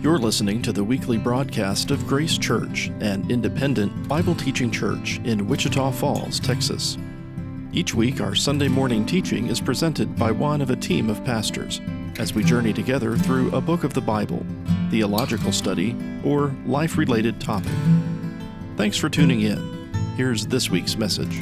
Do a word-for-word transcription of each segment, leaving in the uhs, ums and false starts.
You're listening to the weekly broadcast of Grace Church, an independent Bible teaching church in Wichita Falls, Texas. Each week, our Sunday morning teaching is presented by one of a team of pastors as we journey together through a book of the Bible, theological study, or life-related topic. Thanks for tuning in. Here's this week's message.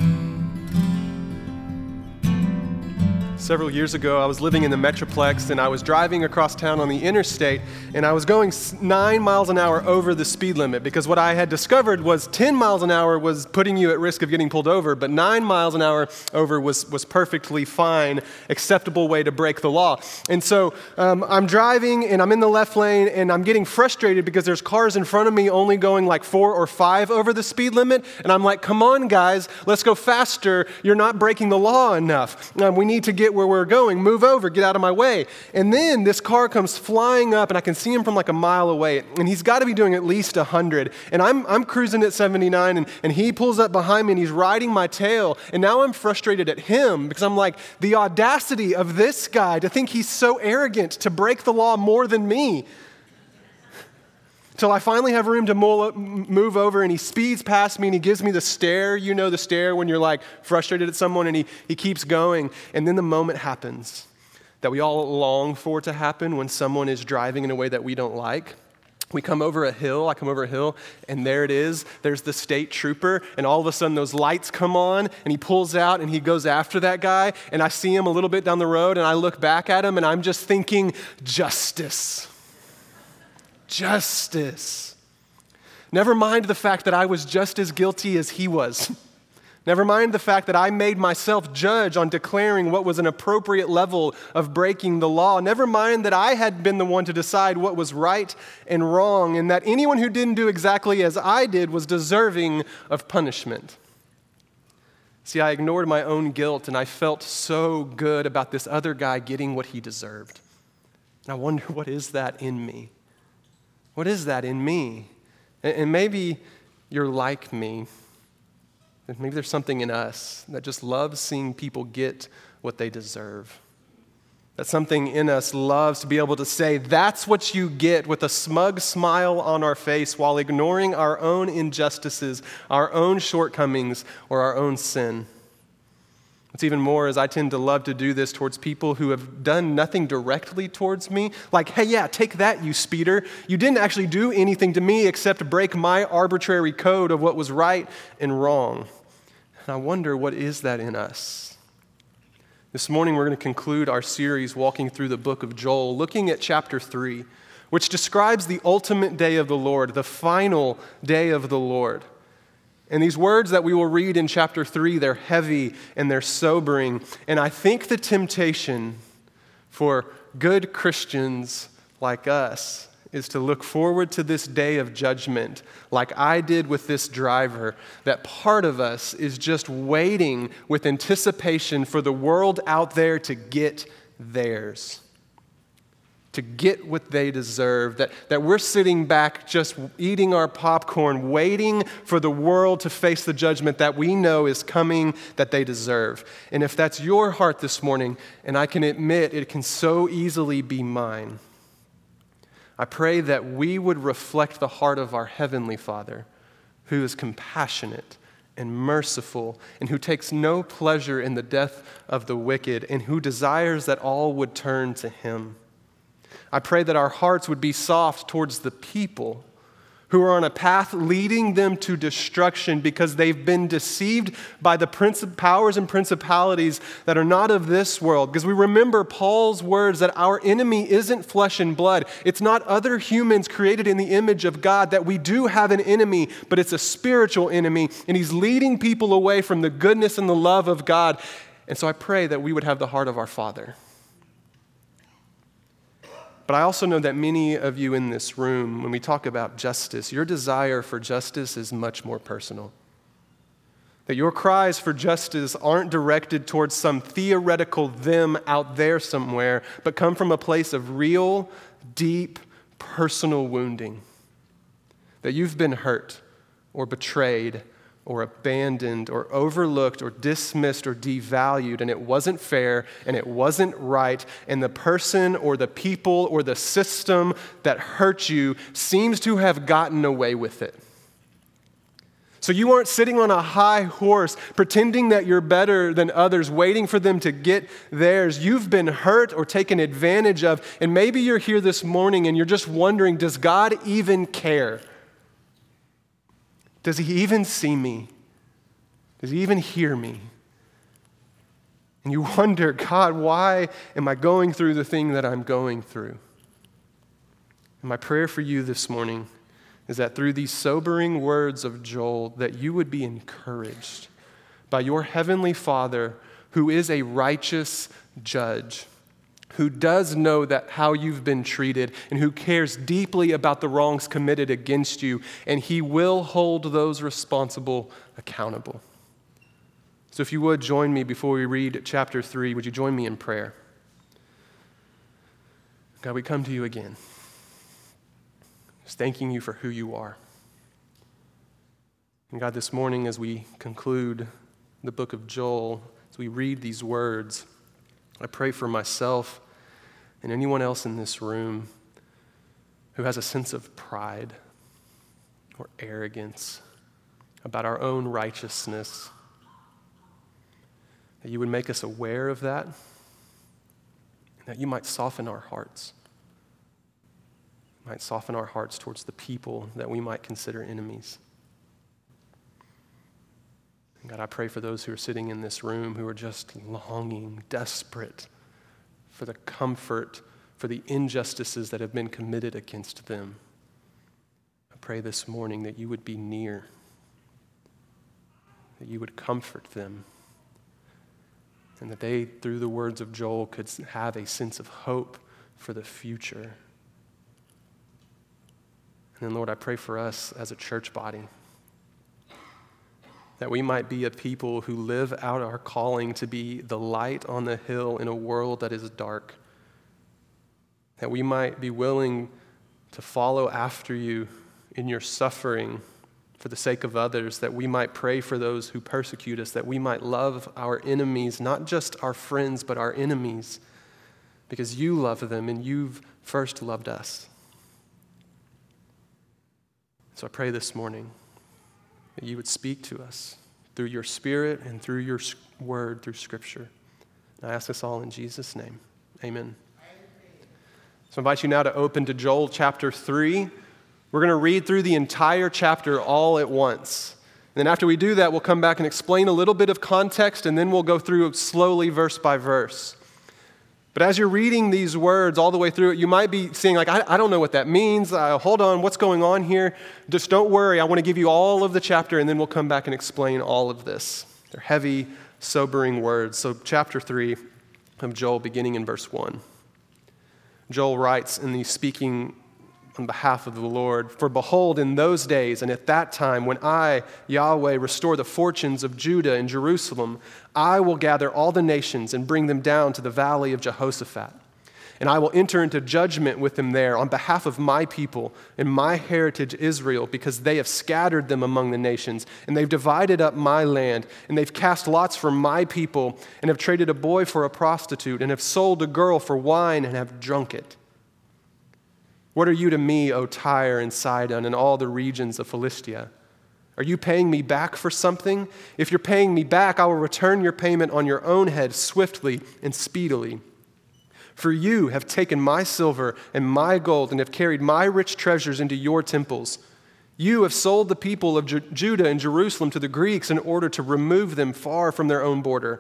Several years ago, I was living in the Metroplex, and I was driving across town on the interstate, and I was going nine miles an hour over the speed limit, because what I had discovered was ten miles an hour was putting you at risk of getting pulled over, but nine miles an hour over was, was perfectly fine, acceptable way to break the law. And so um, I'm driving, and I'm in the left lane, and I'm getting frustrated because there's cars in front of me only going like four or five over the speed limit, and I'm like, come on, guys, let's go faster. You're not breaking the law enough. Um, we need to get where we're going. Move over, get out of my way. And then this car comes flying up, and I can see him from like a mile away, and he's got to be doing at least one hundred. And I'm I'm cruising at seventy-nine, and, and he pulls up behind me, and he's riding my tail. And now I'm frustrated at him because I'm like, the audacity of this guy to think he's so arrogant to break the law more than me. Till I finally have room to move over, and he speeds past me, and he gives me the stare. You know the stare when you're like frustrated at someone, and he, he keeps going. And then the moment happens that we all long for to happen when someone is driving in a way that we don't like. We come over a hill, I come over a hill, and there it is. There's the state trooper, and all of a sudden those lights come on, and he pulls out, and he goes after that guy, and I see him a little bit down the road, and I look back at him, and I'm just thinking, justice. Justice. Never mind the fact that I was just as guilty as he was. Never mind the fact that I made myself judge on declaring what was an appropriate level of breaking the law. Never mind that I had been the one to decide what was right and wrong, and that anyone who didn't do exactly as I did was deserving of punishment. See, I ignored my own guilt, and I felt so good about this other guy getting what he deserved. And I wonder, what is that in me? What is that in me? And maybe you're like me. Maybe there's something in us that just loves seeing people get what they deserve. That something in us loves to be able to say, that's what you get, with a smug smile on our face while ignoring our own injustices, our own shortcomings, or our own sin. What's even more is I tend to love to do this towards people who have done nothing directly towards me. Like, hey, yeah, take that, you speeder. You didn't actually do anything to me except break my arbitrary code of what was right and wrong. And I wonder, what is that in us? This morning we're going to conclude our series walking through the book of Joel, looking at chapter three, which describes the ultimate day of the Lord, the final day of the Lord. And these words that we will read in chapter three, they're heavy and they're sobering. And I think the temptation for good Christians like us is to look forward to this day of judgment like I did with this driver, that part of us is just waiting with anticipation for the world out there to get theirs, to get what they deserve, that, that we're sitting back just eating our popcorn, waiting for the world to face the judgment that we know is coming, that they deserve. And if that's your heart this morning, and I can admit it can so easily be mine, I pray that we would reflect the heart of our Heavenly Father, who is compassionate and merciful, and who takes no pleasure in the death of the wicked, and who desires that all would turn to Him. I pray that our hearts would be soft towards the people who are on a path leading them to destruction because they've been deceived by the princip- powers and principalities that are not of this world. Because we remember Paul's words that our enemy isn't flesh and blood. It's not other humans created in the image of God, that we do have an enemy, but it's a spiritual enemy, and he's leading people away from the goodness and the love of God. And so I pray that we would have the heart of our Father. But I also know that many of you in this room, when we talk about justice, your desire for justice is much more personal. That your cries for justice aren't directed towards some theoretical them out there somewhere, but come from a place of real, deep, personal wounding. That you've been hurt or betrayed or abandoned or overlooked or dismissed or devalued, and it wasn't fair and it wasn't right, and the person or the people or the system that hurt you seems to have gotten away with it. So you aren't sitting on a high horse pretending that you're better than others, waiting for them to get theirs. You've been hurt or taken advantage of, and maybe you're here this morning and you're just wondering, does God even care? Does he even see me? Does he even hear me? And you wonder, God, why am I going through the thing that I'm going through? And my prayer for you this morning is that through these sobering words of Joel, that you would be encouraged by your heavenly Father, who is a righteous judge, who does know that how you've been treated, and who cares deeply about the wrongs committed against you, and he will hold those responsible accountable. So if you would join me before we read chapter three, would you join me in prayer? God, we come to you again, just thanking you for who you are. And God, this morning as we conclude the book of Joel, as we read these words, I pray for myself and anyone else in this room who has a sense of pride or arrogance about our own righteousness, that you would make us aware of that, and that you might soften our hearts, you might soften our hearts towards the people that we might consider enemies. And God, I pray for those who are sitting in this room who are just longing, desperate for the comfort, for the injustices that have been committed against them. I pray this morning that you would be near, that you would comfort them, and that they, through the words of Joel, could have a sense of hope for the future. And then, Lord, I pray for us as a church body, that we might be a people who live out our calling to be the light on the hill in a world that is dark. That we might be willing to follow after you in your suffering for the sake of others, that we might pray for those who persecute us, that we might love our enemies, not just our friends, but our enemies, because you love them and you've first loved us. So I pray this morning that you would speak to us through your Spirit and through your word, through Scripture. And I ask this all in Jesus' name. Amen. So I invite you now to open to Joel chapter three. We're going to read through the entire chapter all at once. And then after we do that, we'll come back and explain a little bit of context, and then we'll go through slowly verse by verse. But as you're reading these words all the way through it, you might be seeing, like, I, I don't know what that means. Uh, hold on, what's going on here? Just don't worry. I want to give you all of the chapter, and then we'll come back and explain all of this. They're heavy, sobering words. So chapter three of Joel, beginning in verse one. Joel writes, and he's speaking on behalf of the Lord, "For behold, in those days and at that time, when I, Yahweh, restore the fortunes of Judah and Jerusalem, I will gather all the nations and bring them down to the valley of Jehoshaphat. And I will enter into judgment with them there on behalf of my people and my heritage Israel, because they have scattered them among the nations, and they've divided up my land, and they've cast lots for my people, and have traded a boy for a prostitute, and have sold a girl for wine, and have drunk it. What are you to me, O Tyre and Sidon, and all the regions of Philistia? Are you paying me back for something? If you're paying me back, I will return your payment on your own head swiftly and speedily. For you have taken my silver and my gold and have carried my rich treasures into your temples. You have sold the people of Ju- Judah and Jerusalem to the Greeks in order to remove them far from their own border.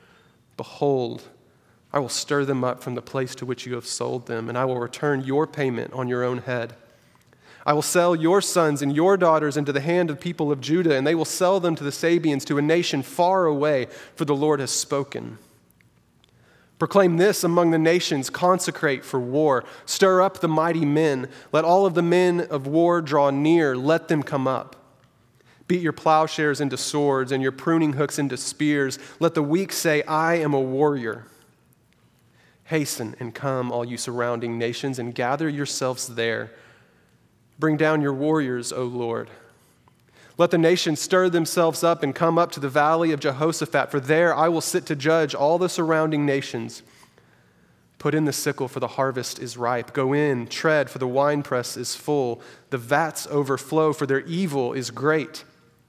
Behold, I will stir them up from the place to which you have sold them, and I will return your payment on your own head. I will sell your sons and your daughters into the hand of people of Judah, and they will sell them to the Sabeans, to a nation far away, for the Lord has spoken. Proclaim this among the nations, consecrate for war, stir up the mighty men, let all of the men of war draw near, let them come up. Beat your plowshares into swords and your pruning hooks into spears. Let the weak say, I am a warrior. Hasten and come, all you surrounding nations, and gather yourselves there. Bring down your warriors, O Lord. Let the nations stir themselves up and come up to the valley of Jehoshaphat, for there I will sit to judge all the surrounding nations. Put in the sickle, for the harvest is ripe. Go in, tread, for the winepress is full. The vats overflow, for their evil is great.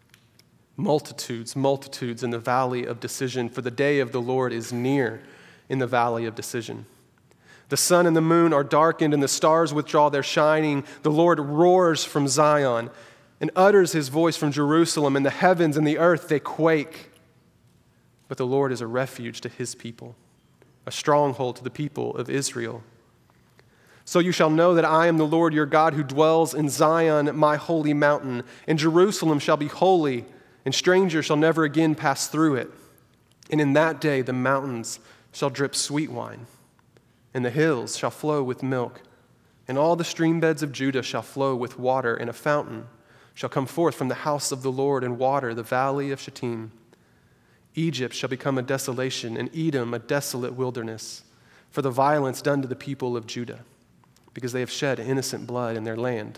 Multitudes, multitudes in the valley of decision, for the day of the Lord is near in the valley of decision. The sun and the moon are darkened, and the stars withdraw their shining. The Lord roars from Zion and utters his voice from Jerusalem, and the heavens and the earth, they quake. But the Lord is a refuge to his people, a stronghold to the people of Israel. So you shall know that I am the Lord your God, who dwells in Zion, my holy mountain. And Jerusalem shall be holy, and strangers shall never again pass through it. And in that day the mountains shall drip sweet wine, and the hills shall flow with milk, and all the stream beds of Judah shall flow with water, and a fountain shall come forth from the house of the Lord and water the valley of Shittim. Egypt shall become a desolation, and Edom a desolate wilderness, for the violence done to the people of Judah, because they have shed innocent blood in their land.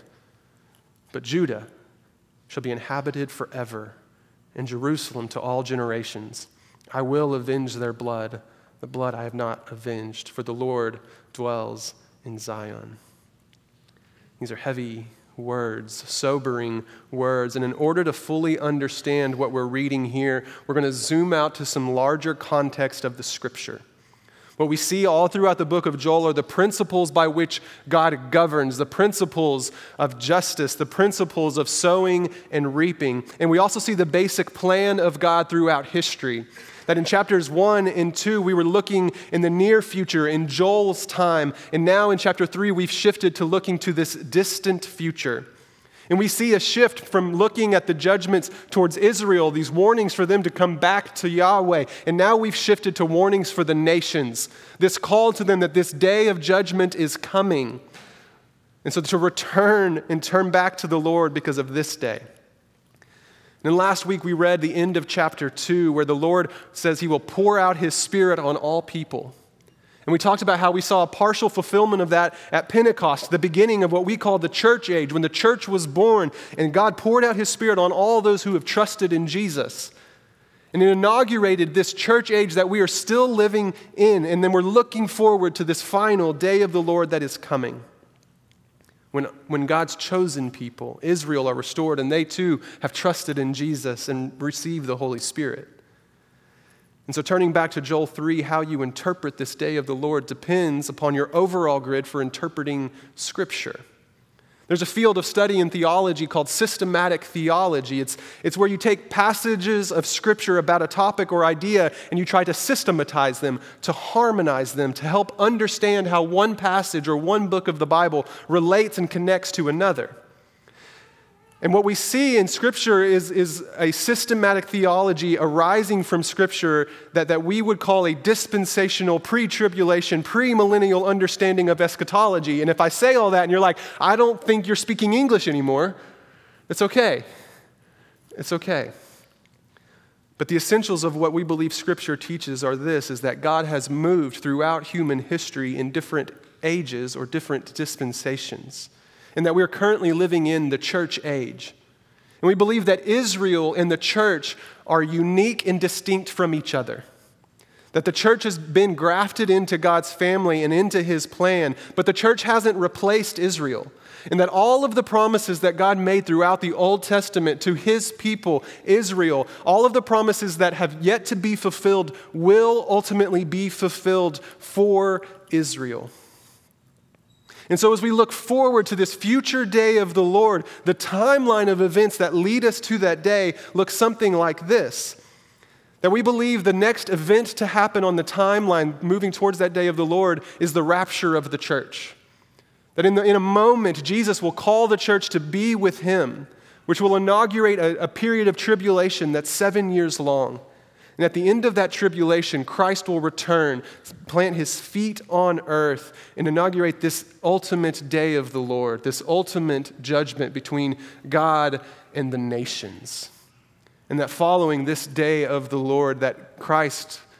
But Judah shall be inhabited forever, and Jerusalem to all generations. I will avenge their blood, the blood I have not avenged, for the Lord dwells in Zion. These are heavy words, sobering words. And in order to fully understand what we're reading here, we're going to zoom out to some larger context of the Scripture. What we see all throughout the book of Joel are the principles by which God governs, the principles of justice, the principles of sowing and reaping. And we also see the basic plan of God throughout history. That in chapters one and two, we were looking in the near future, in Joel's time. And now in chapter three, we've shifted to looking to this distant future. And we see a shift from looking at the judgments towards Israel, these warnings for them to come back to Yahweh. And now we've shifted to warnings for the nations, this call to them that this day of judgment is coming. And so to return and turn back to the Lord because of this day. And last week we read the end of chapter two, where the Lord says he will pour out his Spirit on all people. And we talked about how we saw a partial fulfillment of that at Pentecost, the beginning of what we call the church age, when the church was born and God poured out his Spirit on all those who have trusted in Jesus. And it inaugurated this church age that we are still living in, and then we're looking forward to this final day of the Lord that is coming. When, when God's chosen people, Israel, are restored, and they too have trusted in Jesus and received the Holy Spirit. And so turning back to Joel three, how you interpret this day of the Lord depends upon your overall grid for interpreting Scripture. There's a field of study in theology called systematic theology. It's, it's where you take passages of Scripture about a topic or idea and you try to systematize them, to harmonize them, to help understand how one passage or one book of the Bible relates and connects to another. And what we see in Scripture is, is a systematic theology arising from Scripture that, that we would call a dispensational, pre-tribulation, pre-millennial understanding of eschatology. And if I say all that and you're like, I don't think you're speaking English anymore, it's okay. It's okay. But the essentials of what we believe Scripture teaches are this, is that God has moved throughout human history in different ages or different dispensations, and that we are currently living in the church age. And we believe that Israel and the church are unique and distinct from each other. That the church has been grafted into God's family and into his plan, but the church hasn't replaced Israel. And that all of the promises that God made throughout the Old Testament to his people, Israel, all of the promises that have yet to be fulfilled will ultimately be fulfilled for Israel. And so as we look forward to this future day of the Lord, the timeline of events that lead us to that day looks something like this. That we believe the next event to happen on the timeline moving towards that day of the Lord is the rapture of the church. That in, the, in a moment, Jesus will call the church to be with him, which will inaugurate a, a period of tribulation that's seven years long. And at the end of that tribulation, Christ will return, plant his feet on earth, and inaugurate this ultimate day of the Lord, this ultimate judgment between God and the nations. And that following this day of the Lord, that Christ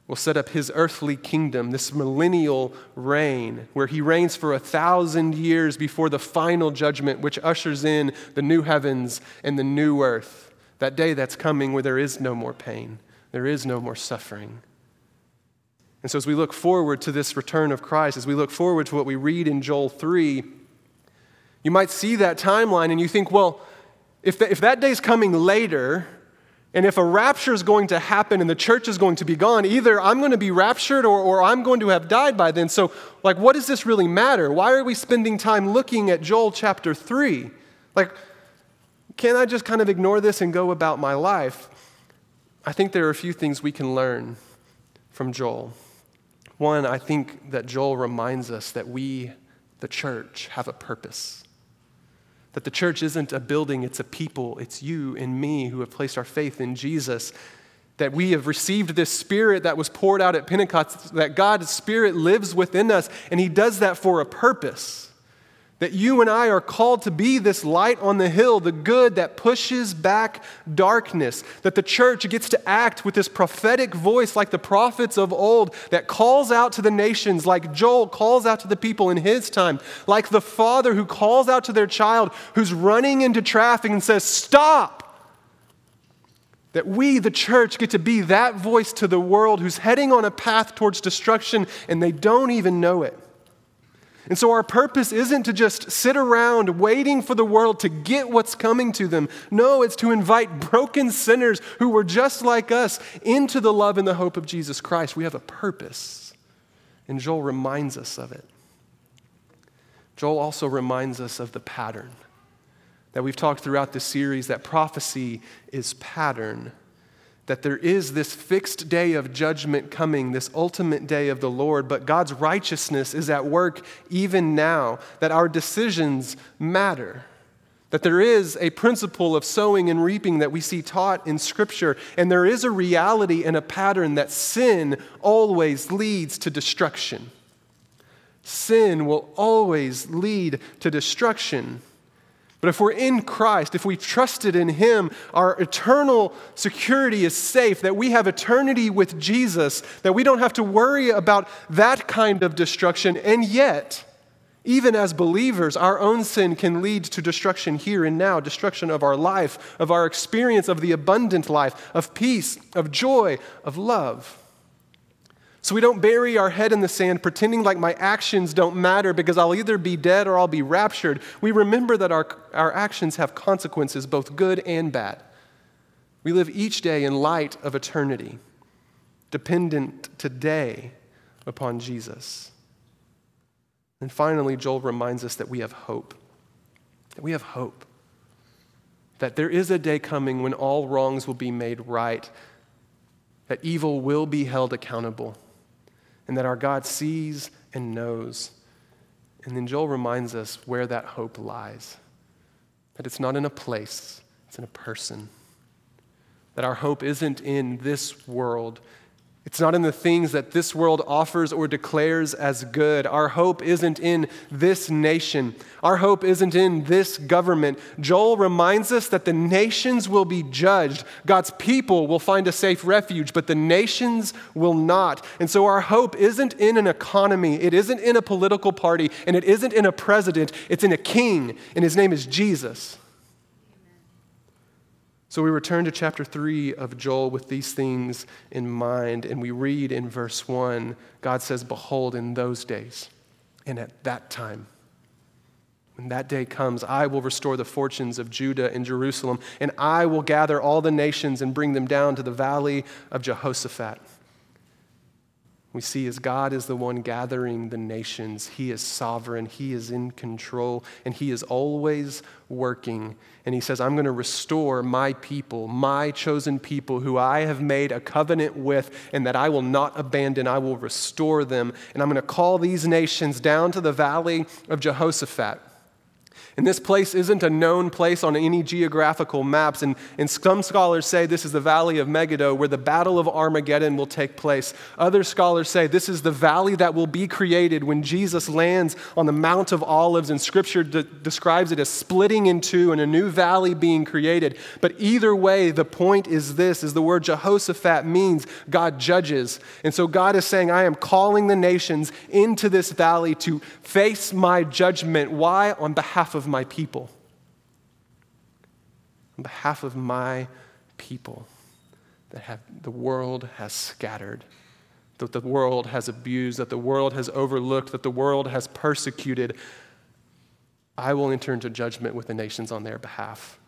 will set up his earthly kingdom, this millennial reign, where he reigns for a thousand years before the final judgment, which ushers in the new heavens and the new earth, that day that's coming where there is no more pain, there is no more suffering. And so as we look forward to this return of Christ, as we look forward to what we read in Joel three, you might see that timeline and you think, well, if, the, if that day's coming later, and if a rapture is going to happen and the church is going to be gone, either I'm going to be raptured or, or I'm going to have died by then. So, like, what does this really matter? Why are we spending time looking at Joel chapter three? Like, can't I just kind of ignore this and go about my life? I think there are a few things we can learn from Joel. One, I think that Joel reminds us that we, the church, have a purpose. That the church isn't a building, it's a people. It's you and me who have placed our faith in Jesus. That we have received this Spirit that was poured out at Pentecost, that God's Spirit lives within us, and He does that for a purpose. That you and I are called to be this light on the hill, the good that pushes back darkness. That the church gets to act with this prophetic voice like the prophets of old that calls out to the nations, like Joel calls out to the people in his time, like the father who calls out to their child who's running into traffic and says, "Stop!" That we, the church, get to be that voice to the world who's heading on a path towards destruction and they don't even know it. And so our purpose isn't to just sit around waiting for the world to get what's coming to them. No, it's to invite broken sinners who were just like us into the love and the hope of Jesus Christ. We have a purpose, and Joel reminds us of it. Joel also reminds us of the pattern that we've talked throughout this series, that prophecy is pattern. That there is this fixed day of judgment coming, this ultimate day of the Lord, but God's righteousness is at work even now, that our decisions matter, that there is a principle of sowing and reaping that we see taught in Scripture, and there is a reality and a pattern that sin always leads to destruction. Sin will always lead to destruction. But if we're in Christ, if we trusted in Him, our eternal security is safe, that we have eternity with Jesus, that we don't have to worry about that kind of destruction. And yet, even as believers, our own sin can lead to destruction here and now, destruction of our life, of our experience of the abundant life, of peace, of joy, of love. So we don't bury our head in the sand pretending like my actions don't matter because I'll either be dead or I'll be raptured. We remember that our, our actions have consequences, both good and bad. We live each day in light of eternity, dependent today upon Jesus. And finally, Joel reminds us that we have hope. That we have hope. That there is a day coming when all wrongs will be made right. That evil will be held accountable. And that our God sees and knows. And then Joel reminds us where that hope lies. That it's not in a place, it's in a person. That our hope isn't in this world. It's not in the things that this world offers or declares as good. Our hope isn't in this nation. Our hope isn't in this government. Joel reminds us that the nations will be judged. God's people will find a safe refuge, but the nations will not. And so our hope isn't in an economy. It isn't in a political party, and it isn't in a president. It's in a king, and his name is Jesus. So we return to chapter three of Joel with these things in mind, and we read in verse one, God says, "Behold, in those days, and at that time, when that day comes, I will restore the fortunes of Judah and Jerusalem, and I will gather all the nations and bring them down to the valley of Jehoshaphat." We see as God is the one gathering the nations. He is sovereign. He is in control, and He is always working. And He says, I'm going to restore my people, my chosen people who I have made a covenant with, and that I will not abandon. I will restore them. And I'm going to call these nations down to the valley of Jehoshaphat. And this place isn't a known place on any geographical maps. And, and some scholars say this is the Valley of Megiddo, where the Battle of Armageddon will take place. Other scholars say this is the valley that will be created when Jesus lands on the Mount of Olives, and Scripture de- describes it as splitting in two and a new valley being created. But either way, the point is this, is the word Jehoshaphat means God judges. And so God is saying, I am calling the nations into this valley to face my judgment. Why? On behalf of my people. On behalf of my people that have, the world has scattered, that the world has abused, that the world has overlooked, that the world has persecuted, I will enter into judgment with the nations on their behalf.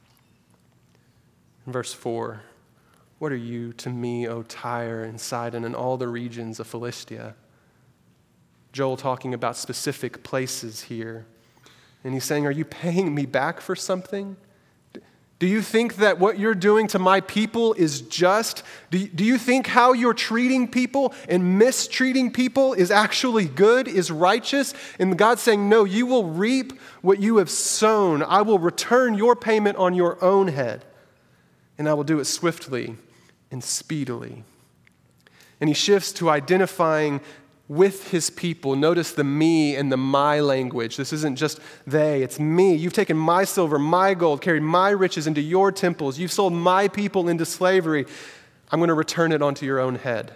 In verse four, what are you to me, O Tyre and Sidon and all the regions of Philistia? Joel talking about specific places here. And he's saying, are you paying me back for something? Do you think that what you're doing to my people is just? Do you, do you think how you're treating people and mistreating people is actually good, is righteous? And God's saying, no, you will reap what you have sown. I will return your payment on your own head, and I will do it swiftly and speedily. And he shifts to identifying with his people. Notice the me and the my language. This isn't just they, it's me. You've taken my silver, my gold, carried my riches into your temples. You've sold my people into slavery. I'm going to return it onto your own head.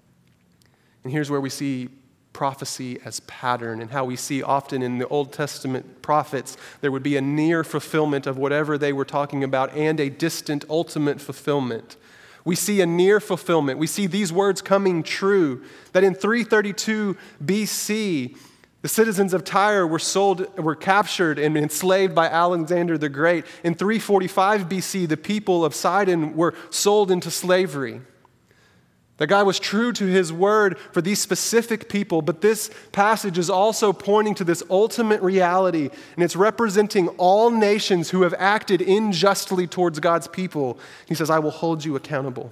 And here's where we see prophecy as pattern, and how we see often in the Old Testament prophets, there would be a near fulfillment of whatever they were talking about and a distant ultimate fulfillment. We see a near fulfillment. We see these words coming true, that in three thirty-two B C, the citizens of Tyre were sold, were captured and enslaved by Alexander the Great. In three forty-five B C, the people of Sidon were sold into slavery. That God was true to his word for these specific people, but this passage is also pointing to this ultimate reality, and it's representing all nations who have acted unjustly towards God's people. He says, I will hold you accountable.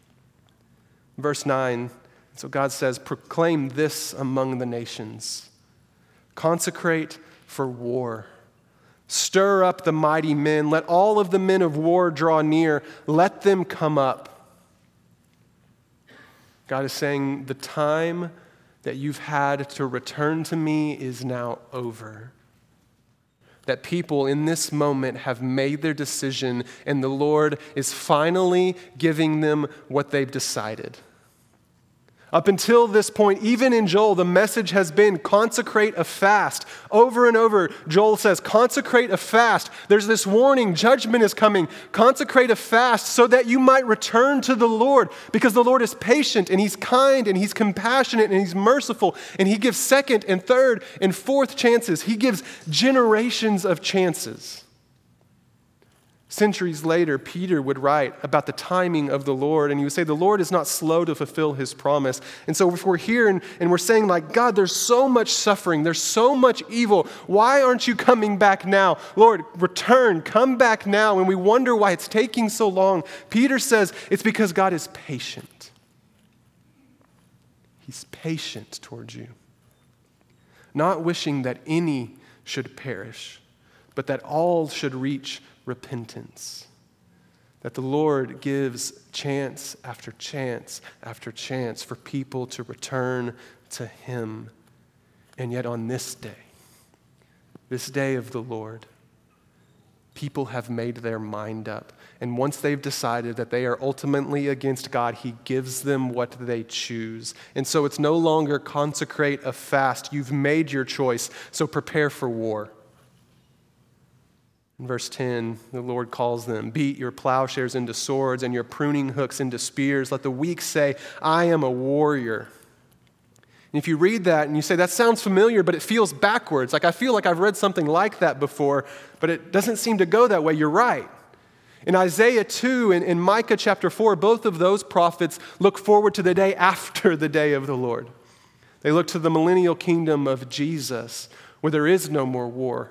Verse nine, so God says, proclaim this among the nations. Consecrate for war. Stir up the mighty men. Let all of the men of war draw near. Let them come up. God is saying, the time that you've had to return to me is now over. That people in this moment have made their decision, and the Lord is finally giving them what they've decided. Up until this point, even in Joel, the message has been consecrate a fast. Over and over, Joel says, consecrate a fast. There's this warning, judgment is coming. Consecrate a fast so that you might return to the Lord, because the Lord is patient and he's kind and he's compassionate and he's merciful, and he gives second and third and fourth chances. He gives generations of chances. Centuries later, Peter would write about the timing of the Lord, and he would say, the Lord is not slow to fulfill his promise. And so if we're here and, and we're saying, like, God, there's so much suffering, there's so much evil, why aren't you coming back now? Lord, return, come back now. And we wonder why it's taking so long. Peter says it's because God is patient. He's patient towards you, not wishing that any should perish, but that all should reach repentance. That the Lord gives chance after chance after chance for people to return to him. And yet on this day, this day of the Lord, people have made their mind up. And once they've decided that they are ultimately against God, he gives them what they choose. And so it's no longer consecrate a fast. You've made your choice, so prepare for war. In verse ten, the Lord calls them, beat your plowshares into swords and your pruning hooks into spears. Let the weak say, I am a warrior. And if you read that and you say, that sounds familiar, but it feels backwards. Like I feel like I've read something like that before, but it doesn't seem to go that way. You're right. In Isaiah two and in Micah chapter four, both of those prophets look forward to the day after the day of the Lord. They look to the millennial kingdom of Jesus, where there is no more war,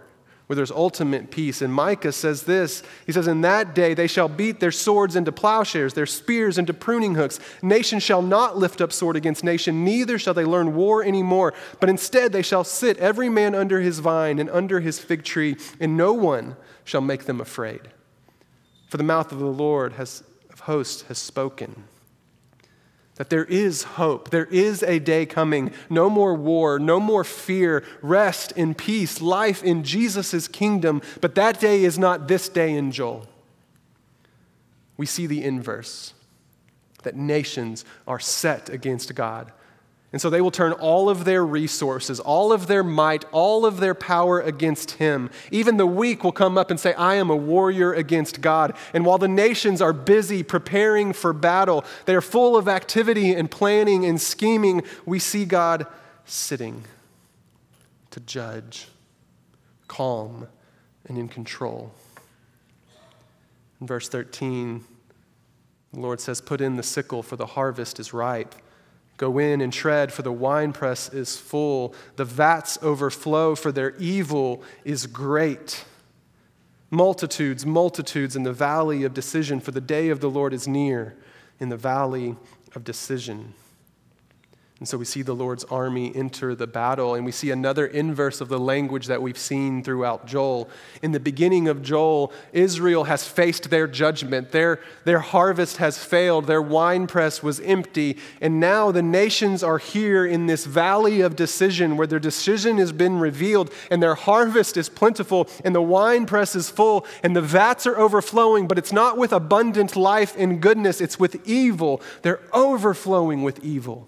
where there's ultimate peace. And Micah says this, he says, in that day they shall beat their swords into plowshares, their spears into pruning hooks. Nation shall not lift up sword against nation, neither shall they learn war anymore. But instead they shall sit every man under his vine and under his fig tree, and no one shall make them afraid. For the mouth of the Lord has, of hosts has spoken. That there is hope. There is a day coming. No more war, no more fear, rest in peace, life in Jesus' kingdom. But that day is not this day in Joel. We see the inverse, that nations are set against God. And so they will turn all of their resources, all of their might, all of their power against him. Even the weak will come up and say, I am a warrior against God. And while the nations are busy preparing for battle, they are full of activity and planning and scheming, we see God sitting to judge, calm and in control. In verse thirteen, the Lord says, put in the sickle, for the harvest is ripe. Go in and tread, for the winepress is full. The vats overflow, for their evil is great. Multitudes, multitudes in the valley of decision, for the day of the Lord is near in the valley of decision. And so we see the Lord's army enter the battle, and we see another inverse of the language that we've seen throughout Joel. In the beginning of Joel, Israel has faced their judgment. Their, their harvest has failed. Their winepress was empty. And now the nations are here in this valley of decision where their decision has been revealed, and their harvest is plentiful, and the winepress is full, and the vats are overflowing, but it's not with abundant life and goodness. It's with evil. They're overflowing with evil.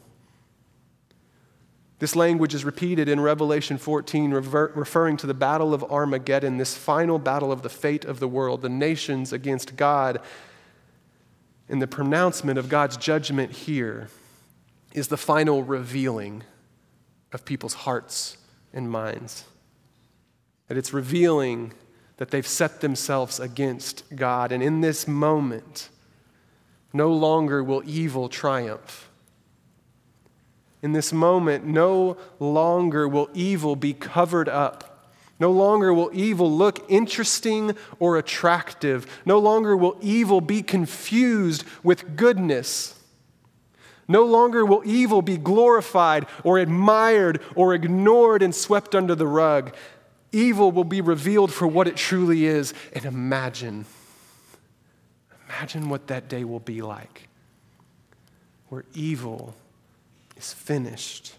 This language is repeated in Revelation fourteen, refer- referring to the battle of Armageddon, this final battle of the fate of the world, the nations against God. And the pronouncement of God's judgment here is the final revealing of people's hearts and minds. That it's revealing that they've set themselves against God. And in this moment, no longer will evil triumph. In this moment, no longer will evil be covered up. No longer will evil look interesting or attractive. No longer will evil be confused with goodness. No longer will evil be glorified or admired or ignored and swept under the rug. Evil will be revealed for what it truly is. And imagine, imagine what that day will be like, where evil is finished.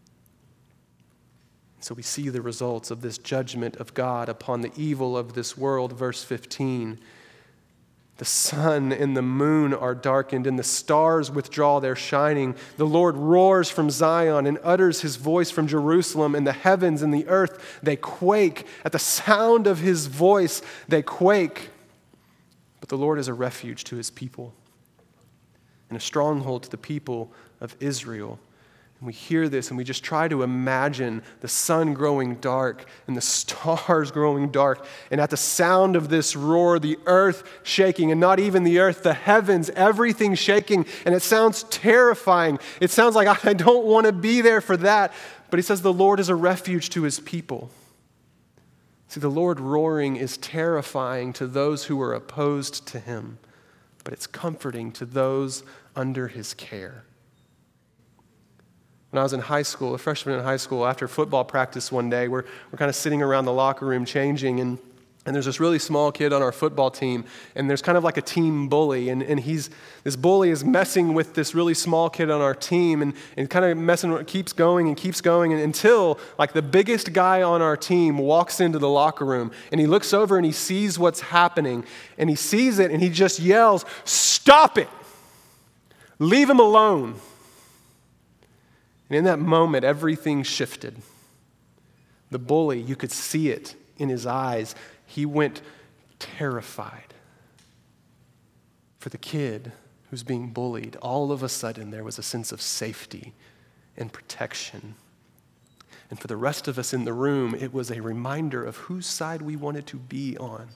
So we see the results of this judgment of God upon the evil of this world. Verse fifteen, the sun and the moon are darkened, and the stars withdraw their shining. The Lord roars from Zion and utters his voice from Jerusalem, and the heavens and the earth, they quake. At the sound of his voice, they quake. But the Lord is a refuge to his people and a stronghold to the people of Israel. And we hear this and we just try to imagine the sun growing dark and the stars growing dark. And at the sound of this roar, the earth shaking, and not even the earth, the heavens, everything shaking. And it sounds terrifying. It sounds like I don't want to be there for that. But he says the Lord is a refuge to his people. See, the Lord roaring is terrifying to those who are opposed to him, but it's comforting to those under his care. When I was in high school, a freshman in high school, after football practice one day, we're, we're kind of sitting around the locker room changing, and, and there's this really small kid on our football team, and there's kind of like a team bully, and, and he's this bully is messing with this really small kid on our team, and, and kind of messing, keeps going and keeps going, and until like the biggest guy on our team walks into the locker room, and he looks over and he sees what's happening, and he sees it, and he just yells, "Stop it! Leave him alone." And in that moment, everything shifted. The bully, you could see it in his eyes. He went terrified. For the kid who's being bullied, all of a sudden there was a sense of safety and protection. And for the rest of us in the room, it was a reminder of whose side we wanted to be on.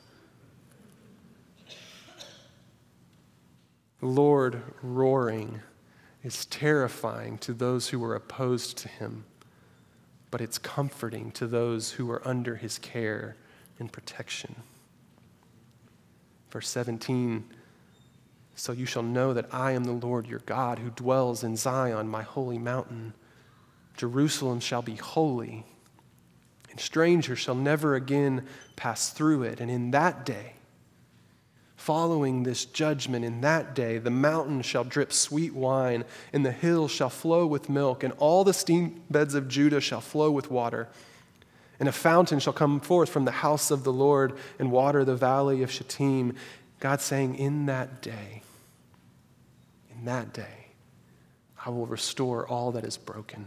The Lord roaring is terrifying to those who are opposed to him, but it's comforting to those who are under his care and protection. Verse seventeen, so you shall know that I am the Lord your God who dwells in Zion, my holy mountain. Jerusalem shall be holy, and strangers shall never again pass through it. And in that day, following this judgment, in that day, the mountain shall drip sweet wine, and the hills shall flow with milk, and all the stream beds of Judah shall flow with water. And a fountain shall come forth from the house of the Lord and water the valley of Shittim. God saying, in that day, in that day, I will restore all that is broken.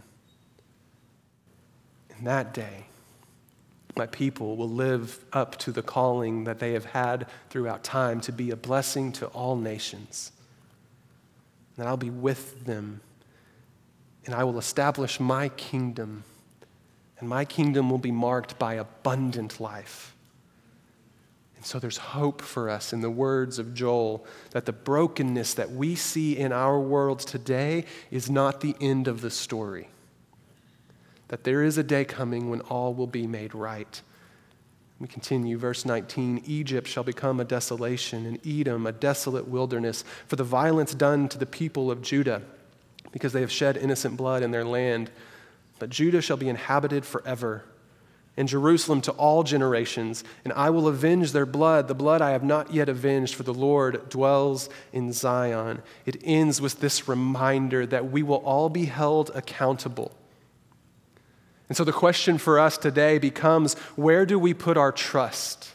In that day, my people will live up to the calling that they have had throughout time to be a blessing to all nations. And I'll be with them, and I will establish my kingdom. And my kingdom will be marked by abundant life. And so there's hope for us in the words of Joel that the brokenness that we see in our world today is not the end of the story. That there is a day coming when all will be made right. We continue, verse nineteen, Egypt shall become a desolation, and Edom a desolate wilderness, for the violence done to the people of Judah, because they have shed innocent blood in their land. But Judah shall be inhabited forever, and Jerusalem to all generations, and I will avenge their blood, the blood I have not yet avenged, for the Lord dwells in Zion. It ends with this reminder that we will all be held accountable. And so the question for us today becomes, where do we put our trust?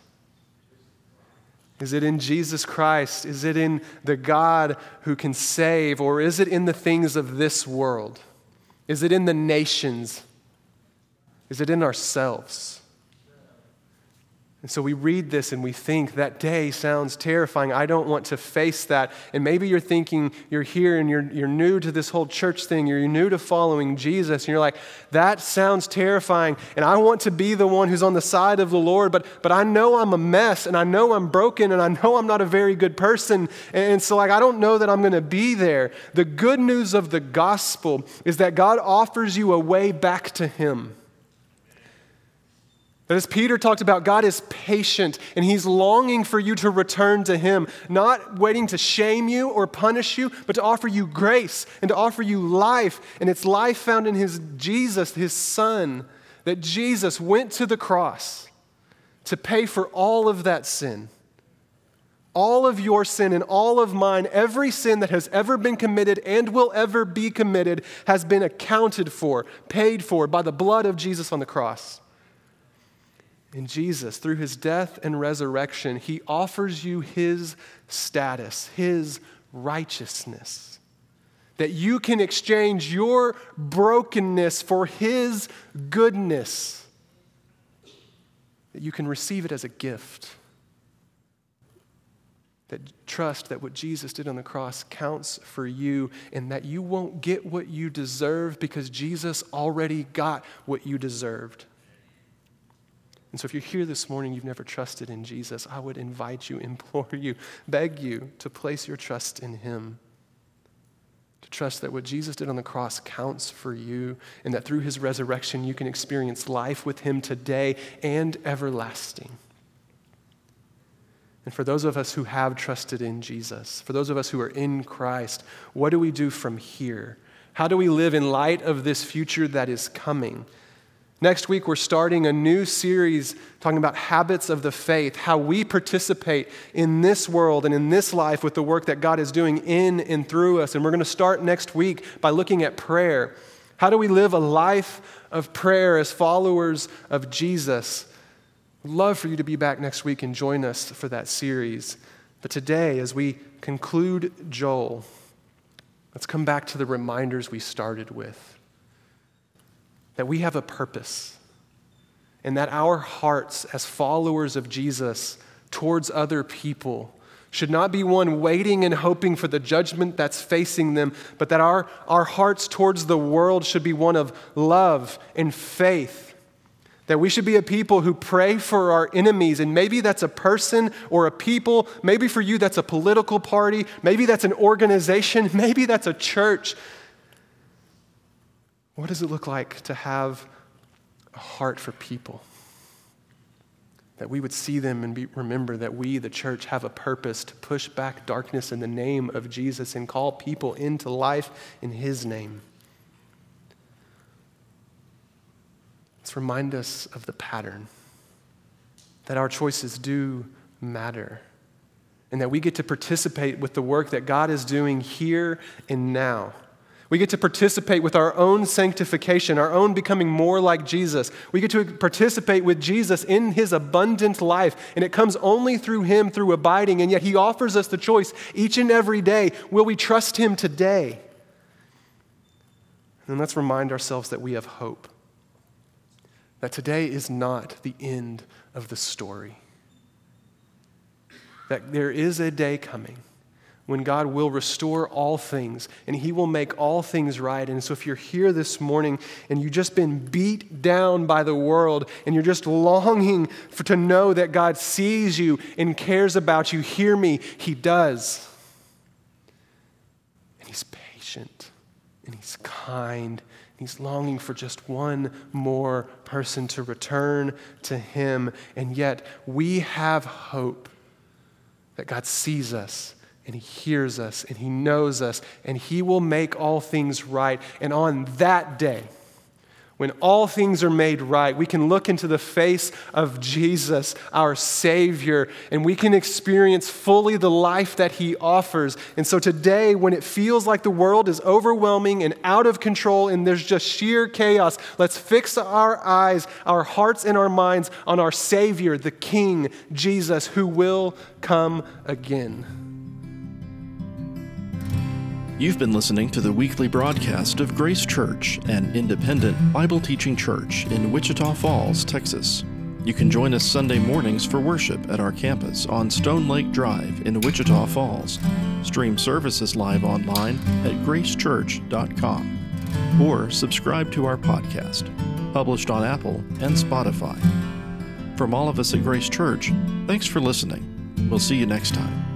Is it in Jesus Christ? Is it in the God who can save? Or is it in the things of this world? Is it in the nations? Is it in ourselves? And so we read this and we think that day sounds terrifying. I don't want to face that. And maybe you're thinking, you're here and you're, you're new to this whole church thing. You're new to following Jesus. And you're like, that sounds terrifying. And I want to be the one who's on the side of the Lord. But, but I know I'm a mess, and I know I'm broken, and I know I'm not a very good person. And so like, I don't know that I'm going to be there. The good news of the gospel is that God offers you a way back to Him. That as Peter talked about, God is patient, and He's longing for you to return to Him, not waiting to shame you or punish you, but to offer you grace and to offer you life. And it's life found in His Jesus, His Son, that Jesus went to the cross to pay for all of that sin. All of your sin and all of mine, every sin that has ever been committed and will ever be committed has been accounted for, paid for by the blood of Jesus on the cross. In Jesus, through His death and resurrection, He offers you His status, His righteousness. That you can exchange your brokenness for His goodness. That you can receive it as a gift. That trust that what Jesus did on the cross counts for you, and that you won't get what you deserve because Jesus already got what you deserved. And so if you're here this morning, you've never trusted in Jesus, I would invite you, implore you, beg you to place your trust in Him. To trust that what Jesus did on the cross counts for you, and that through His resurrection, you can experience life with Him today and everlasting. And for those of us who have trusted in Jesus, for those of us who are in Christ, what do we do from here? How do we live in light of this future that is coming? Next week, we're starting a new series talking about habits of the faith, how we participate in this world and in this life with the work that God is doing in and through us. And we're going to start next week by looking at prayer. How do we live a life of prayer as followers of Jesus? I'd love for you to be back next week and join us for that series. But today, as we conclude Joel, let's come back to the reminders we started with. That we have a purpose, and that our hearts as followers of Jesus towards other people should not be one waiting and hoping for the judgment that's facing them, but that our, our hearts towards the world should be one of love and faith. That we should be a people who pray for our enemies, and maybe that's a person or a people, maybe for you that's a political party, maybe that's an organization, maybe that's a church. What does it look like to have a heart for people? that we would see them and be, remember that we, the church, have a purpose to push back darkness in the name of Jesus and call people into life in his name. Let's remind us of the pattern, that our choices do matter, and that we get to participate with the work that God is doing here and now. We get to participate with our own sanctification, our own becoming more like Jesus. We get to participate with Jesus in his abundant life, and it comes only through him, through abiding, and yet he offers us the choice each and every day. Will we trust him today? And let's remind ourselves that we have hope, that today is not the end of the story, that there is a day coming when God will restore all things and he will make all things right. And so if you're here this morning and you've just been beat down by the world and you're just longing for, to know that God sees you and cares about you, hear me, he does. And he's patient and he's kind. He's longing for just one more person to return to him. And yet we have hope that God sees us and he hears us and he knows us and he will make all things right. And on that day, when all things are made right, we can look into the face of Jesus, our Savior, and we can experience fully the life that he offers. And so today, when it feels like the world is overwhelming and out of control and there's just sheer chaos, let's fix our eyes, our hearts, and our minds on our Savior, the King, Jesus, who will come again. You've been listening to the weekly broadcast of Grace Church, an independent Bible teaching church in Wichita Falls, Texas. You can join us Sunday mornings for worship at our campus on Stone Lake Drive in Wichita Falls. Stream services live online at grace church dot com or subscribe to our podcast, published on Apple and Spotify. From all of us at Grace Church, thanks for listening. We'll see you next time.